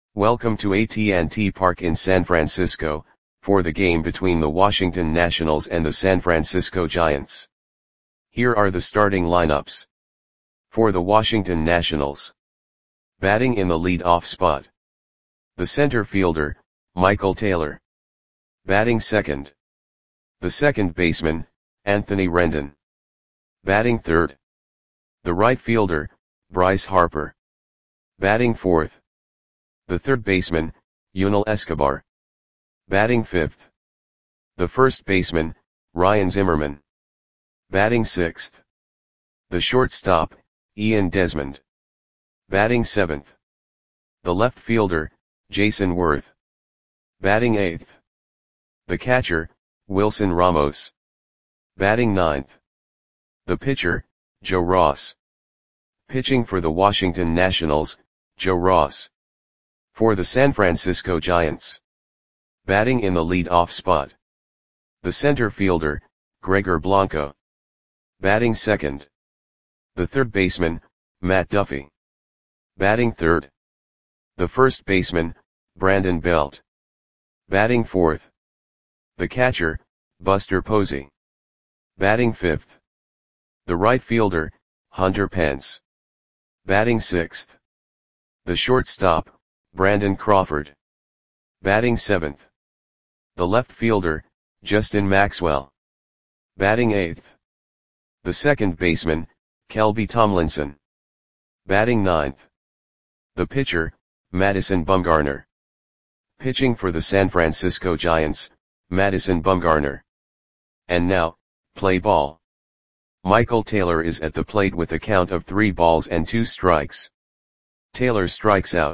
Welcome to AT&T Park in San Francisco, for the game between the Washington Nationals and the San Francisco Giants. Here are the starting lineups. For the Washington Nationals. Batting in the lead-off spot. The center fielder, Michael Taylor. Batting second. The second baseman, Anthony Rendon. Batting third. The right fielder, Bryce Harper. Batting fourth. The third baseman, Yunel Escobar. Batting fifth. The first baseman, Ryan Zimmerman. Batting sixth. The shortstop, Ian Desmond. Batting seventh. The left fielder, Jason Worth. Batting eighth. The catcher, Wilson Ramos. Batting ninth. The pitcher, Joe Ross. Pitching for the Washington Nationals, Joe Ross. For the San Francisco Giants. Batting in the lead-off spot. The center fielder, Gregor Blanco. Batting second. The third baseman, Matt Duffy. Batting third. The first baseman, Brandon Belt. Batting fourth. The catcher, Buster Posey. Batting fifth. The right fielder, Hunter Pence. Batting sixth. The shortstop, Brandon Crawford. Batting seventh. The left fielder, Justin Maxwell. Batting eighth. The second baseman, Kelby Tomlinson. Batting ninth. The pitcher, Madison Bumgarner. Pitching for the San Francisco Giants, Madison Bumgarner. And now, play ball. Michael Taylor is at the plate with a count of 3 balls and 2 strikes. Taylor strikes out.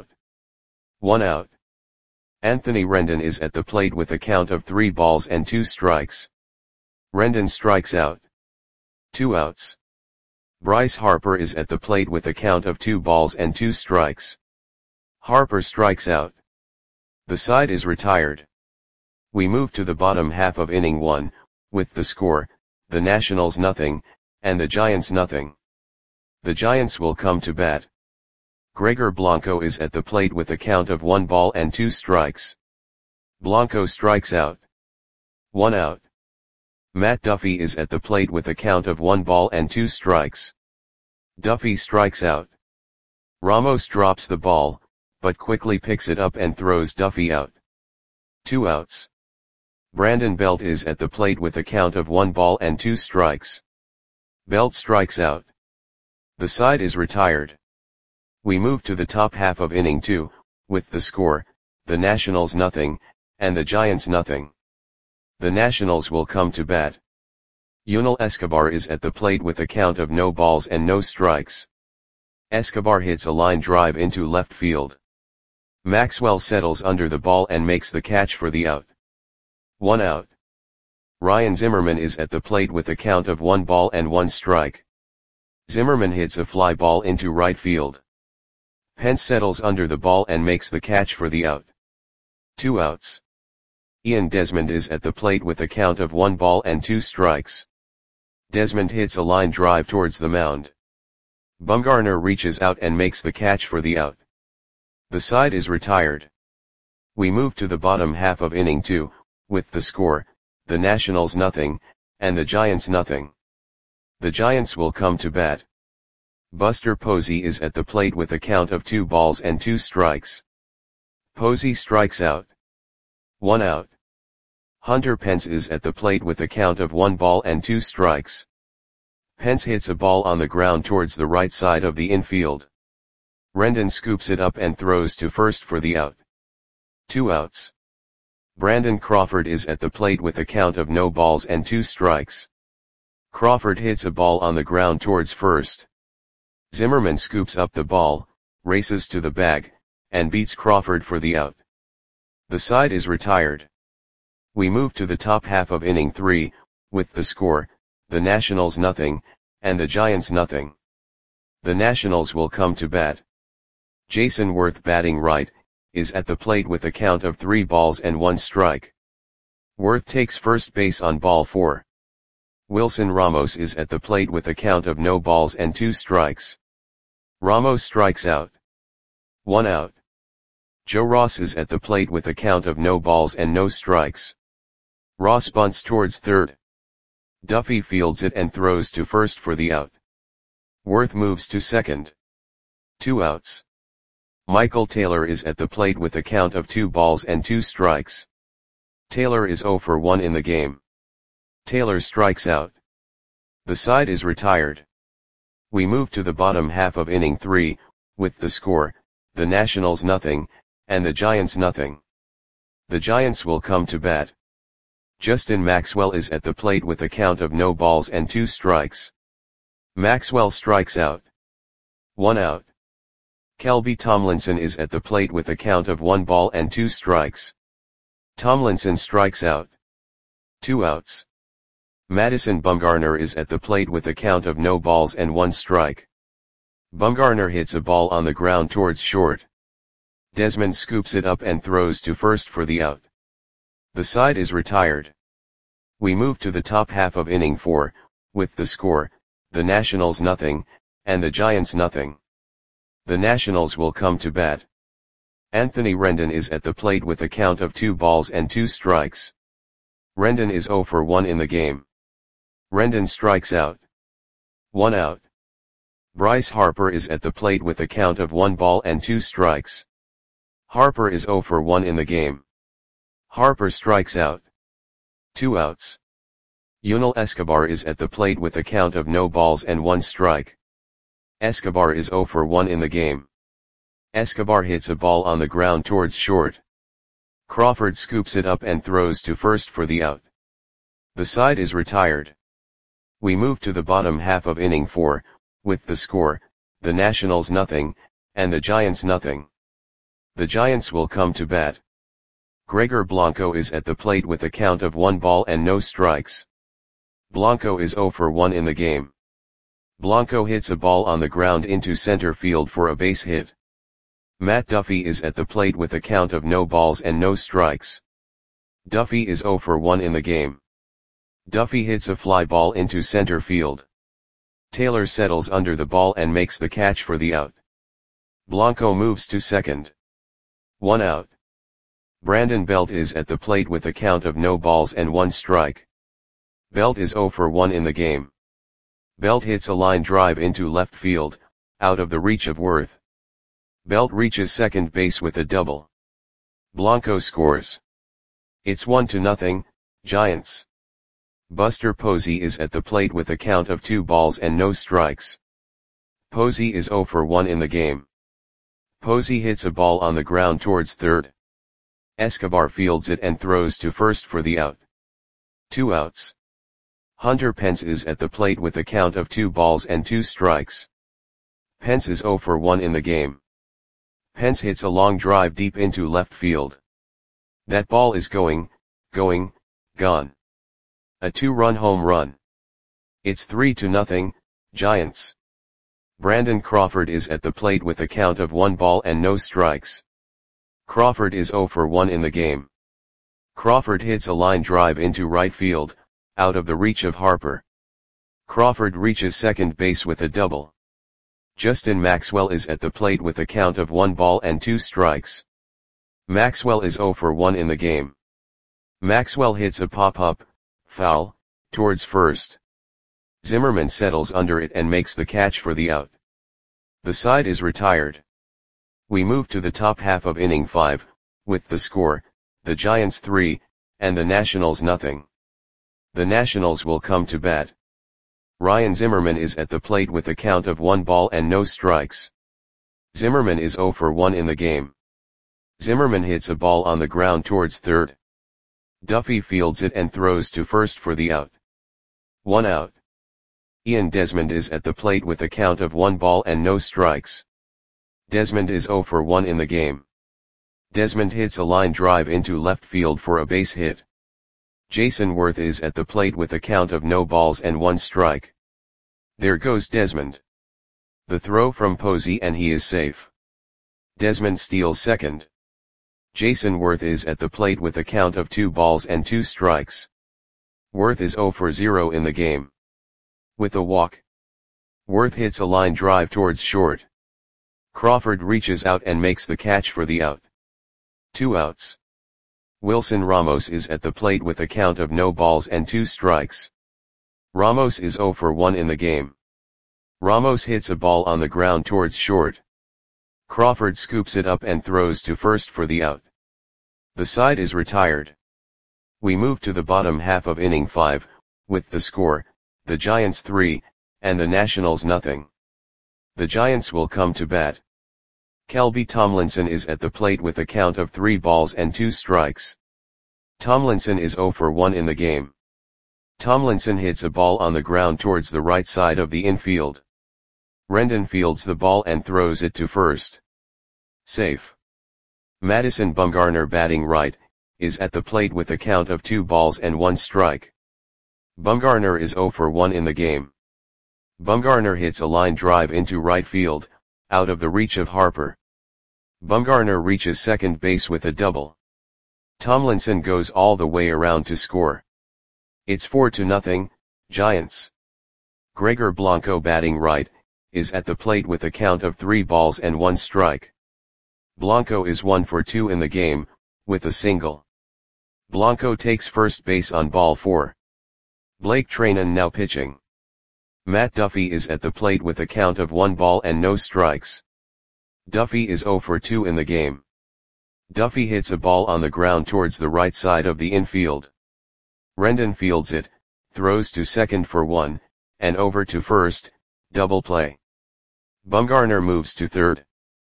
1 out. Anthony Rendon is at the plate with a count of 3 balls and 2 strikes. Rendon strikes out. 2 outs. Bryce Harper is at the plate with a count of 2 balls and 2 strikes. Harper strikes out. The side is retired. We move to the bottom half of inning 1, with the score, the Nationals nothing, and the Giants nothing. The Giants will come to bat. Gregor Blanco is at the plate with a count of 1 ball and 2 strikes. Blanco strikes out. 1 out. Matt Duffy is at the plate with a count of 1 ball and 2 strikes. Duffy strikes out. Ramos drops the ball, but quickly picks it up and throws Duffy out. 2 outs. Brandon Belt is at the plate with a count of 1 ball and 2 strikes. Belt strikes out. The side is retired. We move to the top half of inning 2, with the score, the Nationals nothing, and the Giants nothing. The Nationals will come to bat. Yunel Escobar is at the plate with a count of no balls and no strikes. Escobar hits a line drive into left field. Maxwell settles under the ball and makes the catch for the out. 1 out. Ryan Zimmerman is at the plate with a count of 1 ball and 1 strike. Zimmerman hits a fly ball into right field. Pence settles under the ball and makes the catch for the out. 2 outs. Ian Desmond is at the plate with a count of 1 ball and 2 strikes. Desmond hits a line drive towards the mound. Bumgarner reaches out and makes the catch for the out. The side is retired. We move to the bottom half of inning 2, with the score, the Nationals nothing, and the Giants nothing. The Giants will come to bat. Buster Posey is at the plate with a count of 2 balls and 2 strikes. Posey strikes out. 1 out. Hunter Pence is at the plate with a count of 1 ball and 2 strikes. Pence hits a ball on the ground towards the right side of the infield. Rendon scoops it up and throws to first for the out. 2 outs. Brandon Crawford is at the plate with a count of no balls and 2 strikes. Crawford hits a ball on the ground towards first. Zimmerman scoops up the ball, races to the bag, and beats Crawford for the out. The side is retired. We move to the top half of inning 3, with the score, the Nationals nothing, and the Giants nothing. The Nationals will come to bat. Jason Worth batting right, is at the plate with a count of 3 balls and 1 strike. Worth takes first base on ball 4. Wilson Ramos is at the plate with a count of no balls and 2 strikes. Ramos strikes out. 1 out. Joe Ross is at the plate with a count of no balls and no strikes. Ross bunts towards third. Duffy fields it and throws to first for the out. Worth moves to second. 2 outs. Michael Taylor is at the plate with a count of 2 balls and 2 strikes. Taylor is 0 for 1 in the game. Taylor strikes out. The side is retired. We move to the bottom half of inning 3, with the score, the Nationals nothing, and the Giants nothing. The Giants will come to bat. Justin Maxwell is at the plate with a count of no balls and 2 strikes. Maxwell strikes out. 1 out. Kelby Tomlinson is at the plate with a count of 1 ball and 2 strikes. Tomlinson strikes out. 2 outs. Madison Bumgarner is at the plate with a count of no balls and 1 strike. Bumgarner hits a ball on the ground towards short. Desmond scoops it up and throws to first for the out. The side is retired. We move to the top half of inning 4, with the score, the Nationals nothing, and the Giants nothing. The Nationals will come to bat. Anthony Rendon is at the plate with a count of 2 balls and 2 strikes. Rendon is 0 for 1 in the game. Rendon strikes out. 1 out. Bryce Harper is at the plate with a count of 1 ball and 2 strikes. Harper is 0 for 1 in the game. Harper strikes out. 2 outs. Yunel Escobar is at the plate with a count of no balls and 1 strike. Escobar is 0 for 1 in the game. Escobar hits a ball on the ground towards short. Crawford scoops it up and throws to first for the out. The side is retired. We move to the bottom half of inning 4, with the score, the Nationals nothing, and the Giants nothing. The Giants will come to bat. Gregor Blanco is at the plate with a count of 1 ball and no strikes. Blanco is 0 for 1 in the game. Blanco hits a ball on the ground into center field for a base hit. Matt Duffy is at the plate with a count of no balls and no strikes. Duffy is 0 for 1 in the game. Duffy hits a fly ball into center field. Taylor settles under the ball and makes the catch for the out. Blanco moves to second. 1 out. Brandon Belt is at the plate with a count of no balls and 1 strike. Belt is 0 for 1 in the game. Belt hits a line drive into left field, out of the reach of Worth. Belt reaches second base with a double. Blanco scores. It's 1-0, Giants. Buster Posey is at the plate with a count of 2 balls and no strikes. Posey is 0 for 1 in the game. Posey hits a ball on the ground towards third. Escobar fields it and throws to first for the out. 2 outs. Hunter Pence is at the plate with a count of 2 balls and 2 strikes. Pence is 0 for 1 in the game. Pence hits a long drive deep into left field. That ball is gone. A 2-run home run. It's 3-0, Giants. Brandon Crawford is at the plate with a count of 1 ball and no strikes. Crawford is 0 for 1 in the game. Crawford hits a line drive into right field, out of the reach of Harper. Crawford reaches second base with a double. Justin Maxwell is at the plate with a count of 1 ball and 2 strikes. Maxwell is 0 for 1 in the game. Maxwell hits a pop-up, foul, towards first. Zimmerman settles under it and makes the catch for the out. The side is retired. We move to the top half of inning 5, with the score, the Giants 3, and the Nationals nothing. The Nationals will come to bat. Ryan Zimmerman is at the plate with a count of 1 ball and no strikes. Zimmerman is 0 for 1 in the game. Zimmerman hits a ball on the ground towards third. Duffy fields it and throws to first for the out. 1 out. Ian Desmond is at the plate with a count of 1 ball and no strikes. Desmond is 0 for 1 in the game. Desmond hits a line drive into left field for a base hit. Jason Worth is at the plate with a count of no balls and 1 strike. There goes Desmond. The throw from Posey and he is safe. Desmond steals second. Jason Worth is at the plate with a count of 2 balls and 2 strikes. Worth is 0 for 0 in the game. With a walk. Worth hits a line drive towards short. Crawford reaches out and makes the catch for the out. 2 outs. Wilson Ramos is at the plate with a count of no balls and 2 strikes. Ramos is 0 for 1 in the game. Ramos hits a ball on the ground towards short. Crawford scoops it up and throws to first for the out. The side is retired. We move to the bottom half of inning 5, with the score, the Giants 3, and the Nationals nothing. The Giants will come to bat. Kelby Tomlinson is at the plate with a count of 3 balls and 2 strikes. Tomlinson is 0 for 1 in the game. Tomlinson hits a ball on the ground towards the right side of the infield. Rendon fields the ball and throws it to first. Safe. Madison Bumgarner, batting right, is at the plate with a count of 2 balls and 1 strike. Bumgarner is 0 for 1 in the game. Bumgarner hits a line drive into right field, out of the reach of Harper. Bumgarner reaches second base with a double. Tomlinson goes all the way around to score. It's 4-0, Giants. Gregor Blanco, batting right, is at the plate with a count of 3 balls and 1 strike. Blanco is 1 for 2 in the game, with a single. Blanco takes first base on ball 4. Blake Treinen now pitching. Matt Duffy is at the plate with a count of 1 ball and no strikes. Duffy is 0 for 2 in the game. Duffy hits a ball on the ground towards the right side of the infield. Rendon fields it, throws to second for 1, and over to first, double play. Bumgarner moves to third.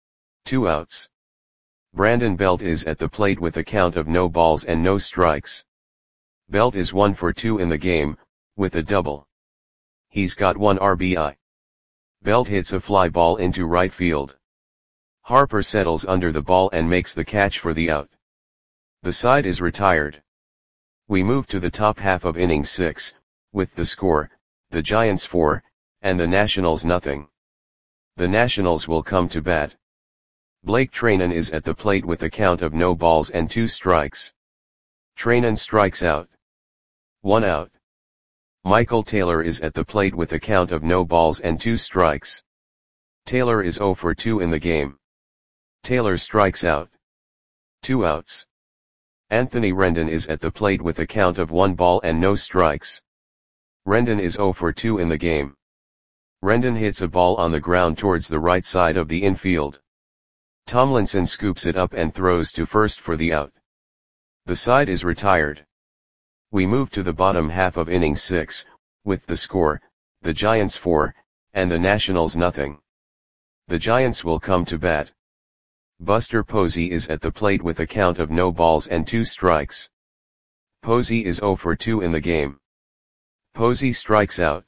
2 outs. Brandon Belt is at the plate with a count of no balls and no strikes. Belt is 1 for 2 in the game, with a double. He's got 1 RBI. Belt hits a fly ball into right field. Harper settles under the ball and makes the catch for the out. The side is retired. We move to the top half of inning 6, with the score, the Giants 4, and the Nationals nothing. The Nationals will come to bat. Blake Treinen is at the plate with a count of no balls and 2 strikes. Treinen strikes out. 1 out. Michael Taylor is at the plate with a count of no balls and 2 strikes. Taylor is 0 for 2 in the game. Taylor strikes out. 2 outs. Anthony Rendon is at the plate with a count of 1 ball and no strikes. Rendon is 0 for 2 in the game. Rendon hits a ball on the ground towards the right side of the infield. Tomlinson scoops it up and throws to first for the out. The side is retired. We move to the bottom half of inning 6, with the score, the Giants 4, and the Nationals nothing. The Giants will come to bat. Buster Posey is at the plate with a count of no balls and 2 strikes. Posey is 0 for 2 in the game. Posey strikes out.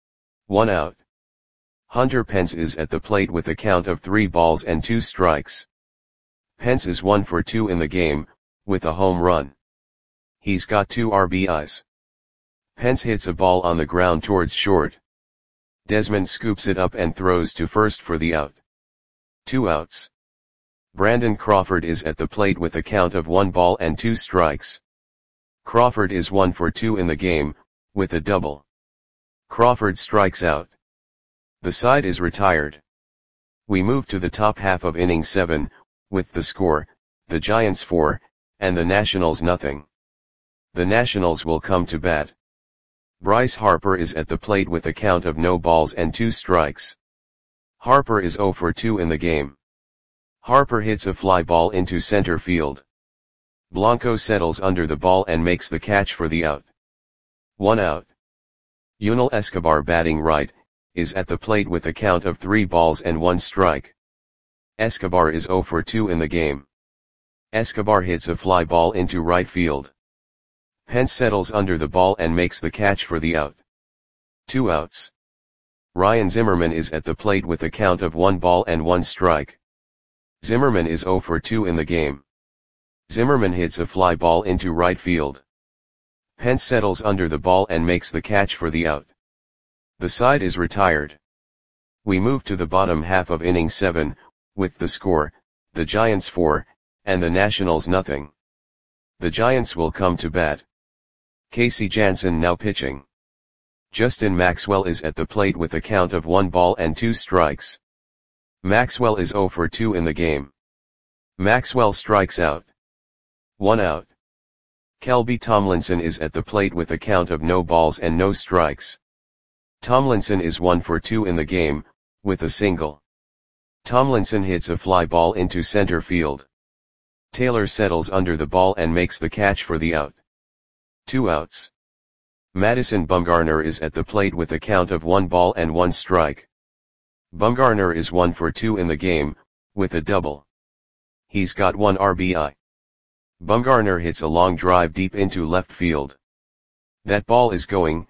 1 out. Hunter Pence is at the plate with a count of 3 balls and 2 strikes. Pence is 1 for 2 in the game, with a home run. He's got 2 RBIs. Pence hits a ball on the ground towards short. Desmond scoops it up and throws to first for the out. 2 outs. Brandon Crawford is at the plate with a count of 1 ball and 2 strikes. Crawford is 1 for 2 in the game, with a double. Crawford strikes out. The side is retired. We move to the top half of inning 7, with the score, the Giants 4, and the Nationals nothing. The Nationals will come to bat. Bryce Harper is at the plate with a count of no balls and 2 strikes. Harper is 0 for 2 in the game. Harper hits a fly ball into center field. Blanco settles under the ball and makes the catch for the out. 1 out. Yunel Escobar, batting right, is at the plate with a count of 3 balls and 1 strike. Escobar is 0 for 2 in the game. Escobar hits a fly ball into right field. Pence settles under the ball and makes the catch for the out. 2 outs. Ryan Zimmerman is at the plate with a count of 1 ball and 1 strike. Zimmerman is 0 for 2 in the game. Zimmerman hits a fly ball into right field. Pence settles under the ball and makes the catch for the out. The side is retired. We move to the bottom half of inning 7, with the score, the Giants 4, and the Nationals nothing. The Giants will come to bat. Casey Janssen now pitching. Justin Maxwell is at the plate with a count of 1 ball and 2 strikes. Maxwell is 0 for 2 in the game. Maxwell strikes out. 1 out. Kelby Tomlinson is at the plate with a count of no balls and no strikes. Tomlinson is 1 for 2 in the game, with a single. Tomlinson hits a fly ball into center field. Taylor settles under the ball and makes the catch for the out. 2 outs. Madison Bumgarner is at the plate with a count of 1 ball and 1 strike. Bumgarner is 1 for 2 in the game, with a double. He's got 1 RBI. Bumgarner hits a long drive deep into left field. That ball is gone.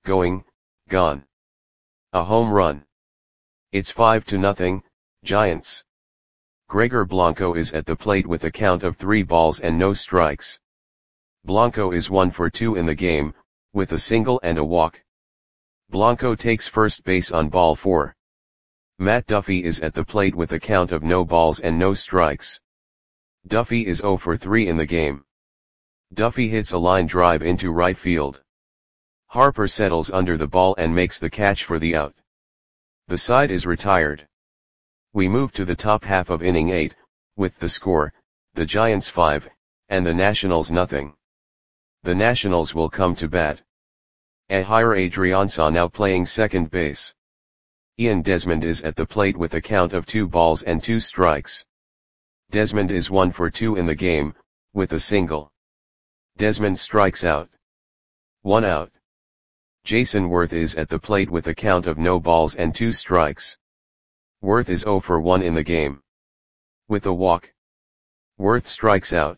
A home run. It's 5-0, Giants. Gregor Blanco is at the plate with a count of 3 balls and no strikes. Blanco is 1 for 2 in the game, with a single and a walk. Blanco takes first base on ball 4. Matt Duffy is at the plate with a count of no balls and no strikes. Duffy is 0 for 3 in the game. Duffy hits a line drive into right field. Harper settles under the ball and makes the catch for the out. The side is retired. We move to the top half of inning 8, with the score, the Giants 5, and the Nationals nothing. The Nationals will come to bat. Ehire Adrianza now playing second base. Ian Desmond is at the plate with a count of 2 balls and 2 strikes. Desmond is 1 for 2 in the game, with a single. Desmond strikes out. 1 out. Jason Worth is at the plate with a count of no balls and 2 strikes. Worth is 0 for 1 in the game. With a walk. Worth strikes out.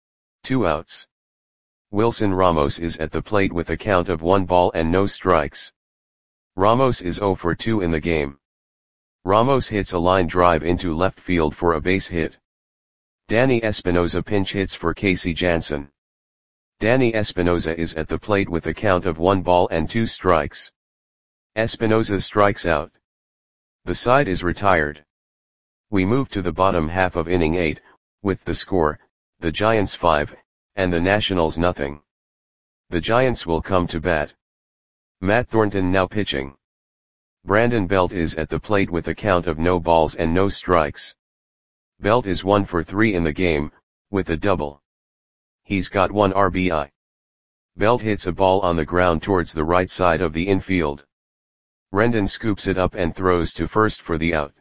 2 outs. Wilson Ramos is at the plate with a count of 1 ball and no strikes. Ramos is 0 for 2 in the game. Ramos hits a line drive into left field for a base hit. Danny Espinosa pinch hits for Casey Janssen. Danny Espinosa is at the plate with a count of 1 ball and 2 strikes. Espinosa strikes out. The side is retired. We move to the bottom half of inning 8, with the score, the Giants 5, and the Nationals nothing. The Giants will come to bat. Matt Thornton now pitching. Brandon Belt is at the plate with a count of no balls and no strikes. Belt is 1 for 3 in the game, with a double. He's got 1 RBI. Belt hits a ball on the ground towards the right side of the infield. Rendon scoops it up and throws to first for the out.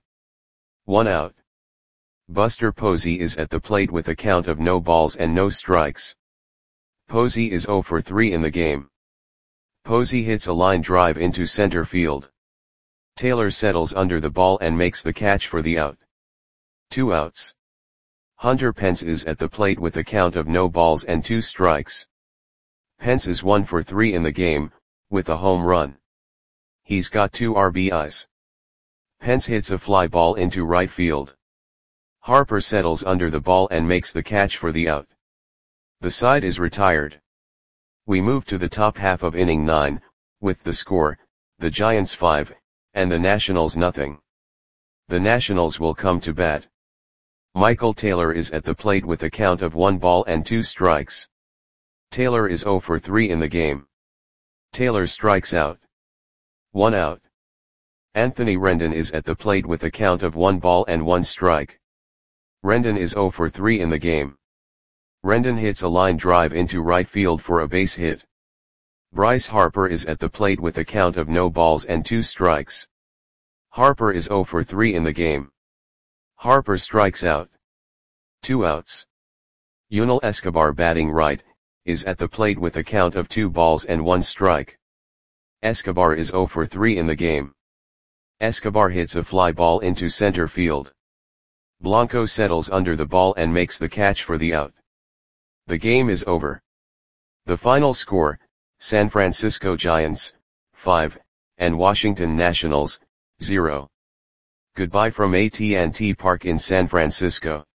1 out. Buster Posey is at the plate with a count of no balls and no strikes. Posey is 0 for 3 in the game. Posey hits a line drive into center field. Taylor settles under the ball and makes the catch for the out. 2 outs. Hunter Pence is at the plate with a count of no balls and 2 strikes. Pence is 1 for 3 in the game, with a home run. He's got 2 RBIs. Pence hits a fly ball into right field. Harper settles under the ball and makes the catch for the out. The side is retired. We move to the top half of inning 9, with the score, the Giants 5, and the Nationals nothing. The Nationals will come to bat. Michael Taylor is at the plate with a count of 1 ball and 2 strikes. Taylor is 0 for 3 in the game. Taylor strikes out. 1 out. Anthony Rendon is at the plate with a count of 1 ball and 1 strike. Rendon is 0 for 3 in the game. Rendon hits a line drive into right field for a base hit. Bryce Harper is at the plate with a count of no balls and 2 strikes. Harper is 0 for 3 in the game. Harper strikes out. 2 outs. Yunel Escobar batting right, is at the plate with a count of 2 balls and 1 strike. Escobar is 0 for 3 in the game. Escobar hits a fly ball into center field. Blanco settles under the ball and makes the catch for the out. The game is over. The final score, San Francisco Giants, 5, and Washington Nationals, 0. Goodbye from AT&T Park in San Francisco.